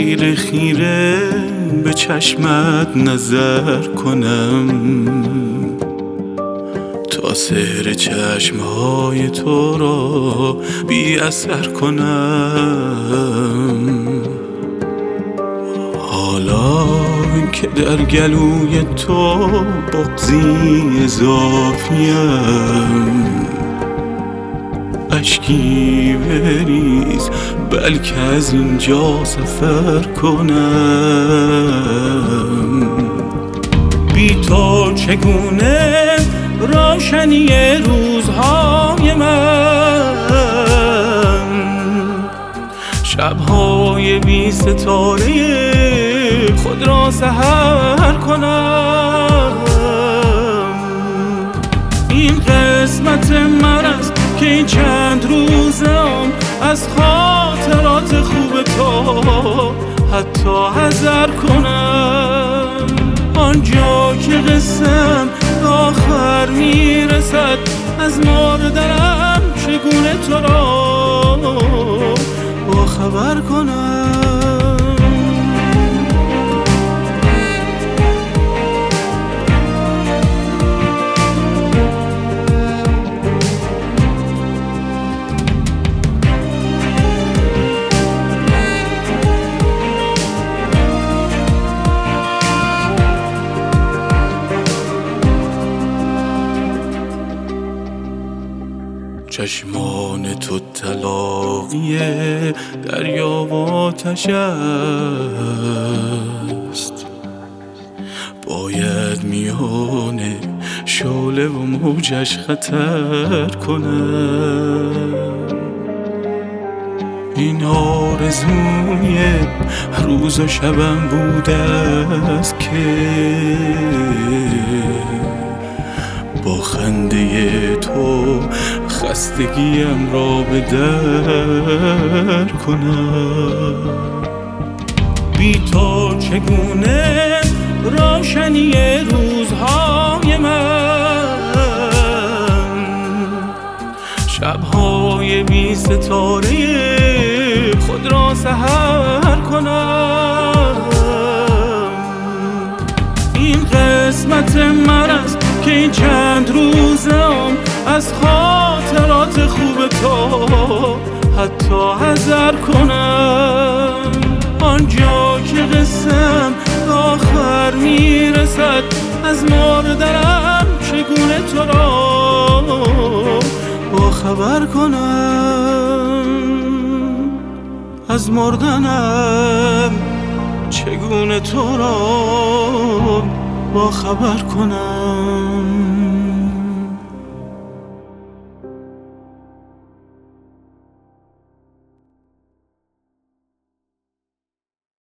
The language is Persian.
خیره خیره به چشمت نظر کنم تا سحر چشمهای تو را بی اثر کنم. حالا که در گلوی تو بغضی اضافیم، اشکی بریز بلکه از اینجا سفر کنم. بی تو چگونه روشنی روزهای من، شبهای بی ستاره خود را سحر کنم. این قسمت من است که این چند روزم از خاطرات خوب تو حتی حذر کنم. آنجا که قسم به آخر میرسد از مردنم، چگونه تو را با خبر کنم. چشمان تو طلاقی دریا و آتش است، باید میان شعله و موجش خطر کنم. این آرزوی روز و شبم بوده است که با خنده تو خستگیم را به در کنم. بی تو چگونه روشنی روزهای من، شبهای بی ستاره خود را سحر کنم. این قسمت من است که این چند روزم از خاطرات خوب تو حتی حذر کنم. آنجا که قسم به آخر میرسد از مردنم، چگونه تو را با خبر کنم. از مردنم چگونه تو را با خبر کنم.